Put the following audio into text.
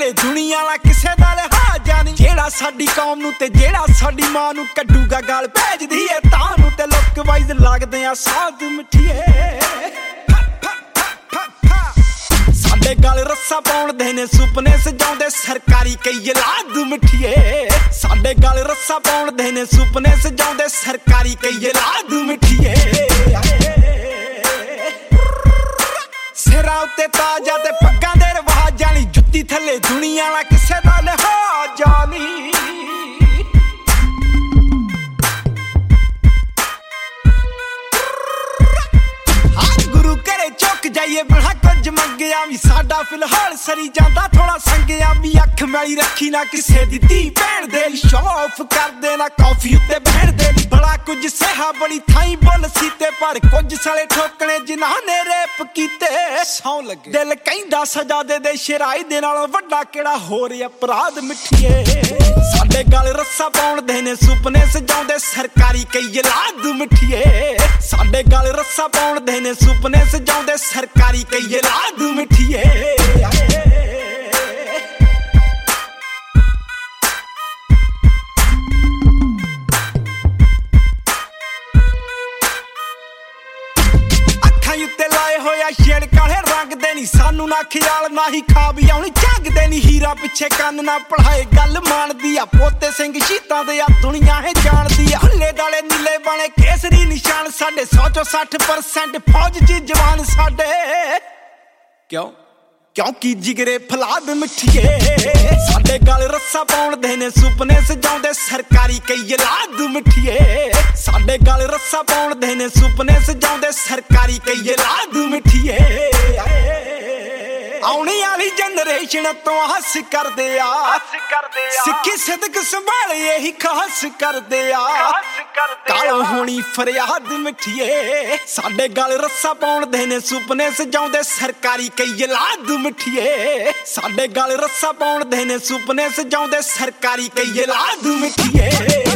ਥੱਲੇ ਦੁਨੀਆ ਲਾ ਕਿਸੇ ਦਾ ਲਿਹਾਜ਼ਾ ਨਹੀਂ। ਜਿਹੜਾ ਸਾਡੀ ਕੌਮ ਨੂੰ ਤੇ ਜਿਹੜਾ ਸਾਡੀ ਮਾਂ ਨੂੰ ਕੱਢੂਗਾ ਗਾਲ ਭੇਜਦੀ ਏ ਤਾਂ ਨੂੰ ਤੇ ਲੁੱਕ ਵਾਈਜ਼ ਲੱਗਦੇ ਆ ਸਾਧ ਮਿੱਠੀਏ। ਸਾਡੇ ਗਲ ਰੱਸਾ ਪਾਉਣਦੇ ਨੇ ਸੁਪਨੇ ਸਜਾਉਂਦੇ ਸਰਕਾਰੀ ਕਈ ਔਲਾਦ ਮਿੱਠੀਏ। ਸਾਡੇ ਗਲ ਰੱਸਾ ਪਾਉਣਦੇ ਨੇ ਸੁਪਨੇ ਸਜਾਉਂਦੇ ਸਰਕਾਰੀ ਕਈ ਔਲਾਦ ਮਿੱਠੀਏ। ਸਿਰਾਂ ਉੱਤੇ ਤਾਜਾਂ ਤੇ ਪੱਗਾਂ ਦੇ ਰਿਵਾਜ਼ਾਂ ਲਈ ਜੁੱਤੀ ਥੱਲੇ ਦੁਨੀਆ ਲਾ ਕਿਸੇ ਦਾ ਲਿਹਾਜ਼ਾ ਨਹੀਂ। ਗੁਰੂ ਘਰੇ ਚੁੱਕ ਜਾਈਏ ਬਣਾ ਕੁਝ ਮੰਗਿਆ ਵੀ ਸਾਡਾ ਫਿਲਹਾਲ ਸਰੀ ਜਾਂਦਾ ਥੋੜਾ ਸੰਗਿਆ ਵੀ। ਅੱਖ ਮੈਲੀ ਰੱਖੀ ਨਾ ਕਿਸੇ ਦੀ ਧੀ ਭੈਣ ਦੇ ਲਈ ਸ਼ੌਫ ਕਰਦੇ ਨਾ ਕਾਫੀ ਉੱਤੇ ਬਹਿਣ ਦੇ ਲਈ। ਬੜਾ ਕੁਝ ਸਹਾ ਬੜੀ ਥਾਈ ਬੁੱਲ ਸੀ ਤੇ ਪਰ ਕੁਝ ਸਾਲੇ ਠੋਕਣੇ ਜਿਨ੍ਹਾਂ ਨੇ ਰੇਪ ਕੀਤੇ ਸੌਂ ਲੱਗੇ। ਦਿਲ ਕਹਿੰਦਾ ਸਜ਼ਾ ਦੇ ਸ਼ਰਾਈ ਦੇ ਨਾਲੋਂ ਵੱਡਾ ਕਿਹੜਾ ਹੋਰ ਅਪਰਾਧ ਮਿੱਠੀਏ। ਸਾਡੇ ਗਲ ਰੱਸਾ ਪਾਉਣਦੇ ਨੇ ਸੁਪਨੇ ਸਜਾਉਂਦੇ ਸਰਕਾਰੀ ਕਈ ਔਲਾਦ ਮਿੱਠੀਏ। ਸਾਡੇ ਗਲ ਰੱਸਾ ਪਾਉਣਦੇ ਨੇ ਸੁਪਨੇ ਸਜਾਉਂਦੇ ਸਰਕਾਰੀ ਕਈ ਔਲਾਦ ਮਿੱਠੀਏ। ਅੱਖਾਂ ਉੱਤੇ ਲਾਏ ਹੋਇਆ ਛੇੜ ਕਾਲੇ ਰੰਗ ਦੇ ਨੀ ਸਾਨੂੰ ਨਾ ਖਿਆਲ ਨਾ ਹੀ ਖਾਬ ਆਉਣੀ ਝੱਗਦੇ ਨੀ। ਹੀਰਾ ਪਿੱਛੇ ਕੰਨ ਨਾ ਪੜਾਏ ਗੱਲ ਮੰਨਦੀ ਆ ਪੋਤੇ ਸਿੰਘ ਸ਼ੀਤਾਂ ਦੇ ਆ ਦੁਨੀਆ ਹੈ ਜਾਣਦੀ ਆ। ਹੱਲੇ ਡਾਲੇ ਨੀਲੇ ਬਾਣੇ ਕੇਸਰੀ ਨਿਸ਼ਾਨ ਸਾਡੇ 100 ਚੋਂ 60% ਫੌਜ ਚ ਜਵਾਨ ਸਾਡੇ। ਕਿਉਂਕਿ ਜਿਗਰੇ ਫਲਾਦ ਮਿੱਠੀਏ। ਸਾਡੇ ਗਲ ਰੱਸਾ ਪਾਉਣਦੇ ਨੇ ਸੁਪਨੇ ਸਜਾਉਂਦੇ ਸਰਕਾਰੀ ਕਈ ਔਲਾਦ ਮਿੱਠੀਏ। ਸਾਡੇ ਗਲ ਰੱਸਾ ਪਾਉਣਦੇ ਨੇ ਸੁਪਨੇ ਸਜਾਉਂਦੇ ਸਰਕਾਰੀ ਕਈ ਔਲਾਦ ਮਿੱਠੀਏ। ਆਉਣੀ ਵਾਲੀ ਜਨਰੇਸ਼ਨ ਤੋਂ ਹੱਸ ਕਰਦੇ ਆ ਸਿੱਖੀ ਸਿਦਕ ਸੰਭਾਲੇ ਇਹੀ ਖਾਸ ਕਰਦੇ ਆ। ਕਾਲੋਂ ਹੋਣੀ ਫਰਿਆਦ ਮਿੱਠੀਏ। ਸਾਡੇ ਗਲ ਰੱਸਾ ਪਾਉਣਦੇ ਨੇ ਸੁਪਨੇ ਸਜਾਉਂਦੇ ਸਰਕਾਰੀ ਕਈ ਔਲਾਦ ਮਿੱਠੀਏ। ਸਾਡੇ ਗਲ ਰੱਸਾ ਪਾਉਣਦੇ ਨੇ ਸੁਪਨੇ ਸਜਾਉਂਦੇ ਸਰਕਾਰੀ ਕਈ ਔਲਾਦ ਮਿੱਠੀਏ।